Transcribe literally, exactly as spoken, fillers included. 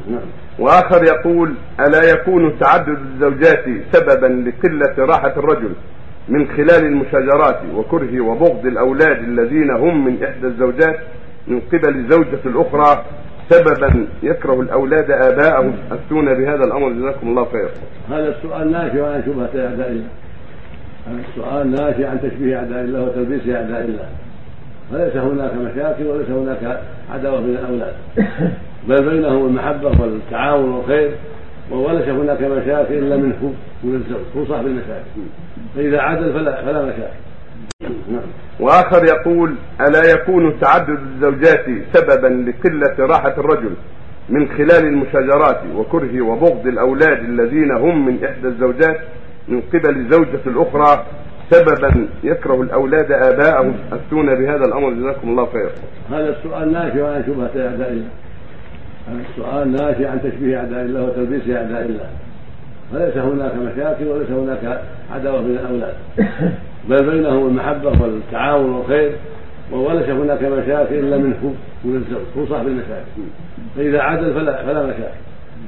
وآخر يقول: ألا يكون تعدد الزوجات سببا لقلة راحة الرجل من خلال المشاجرات وكره وبغض الأولاد الذين هم من إحدى الزوجات من قبل زوجة الأخرى سببا يكره الأولاد آباءهم؟ أفتونا بهذا الأمر جزاكم الله خير. هذا السؤال ناشئ عن شبهة أعداء الله، هذا السؤال ناشئ عن تشبيه أعداء الله وتلبيس أعداء الله، فليس هناك مشاكل وليس هناك عداوة بين الأولاد، بل بينهم المحبة والتعاون والخير، وليس هناك مشاكل إلا منه من الزوج هو صاحب المشاكل، فإذا عدل فلا, فلا مشاكل. وآخر يقول: ألا يكون تعدد الزوجات سببا لقلة راحة الرجل من خلال المشاجرات وكره وبغض الأولاد الذين هم من إحدى الزوجات من قبل زوجة الأخرى سببا يكره الأولاد آباءهم؟ أفتونا بهذا الأمر جزاكم الله خير. هذا السؤال ناشئ عن شبهة أعداء الله، هذا السؤال ناشئ عن تشبيه أعداء الله وتلبيس أعداء الله، فليس هناك مشاكل وليس هناك عداوة بين الأولاد، بل بينهم المحبة والتعاون والخير، وليس هناك مشاكل إلا منه من الزوج هو صاحب المشاكل، فإذا عدل فلا, فلا مشاكل.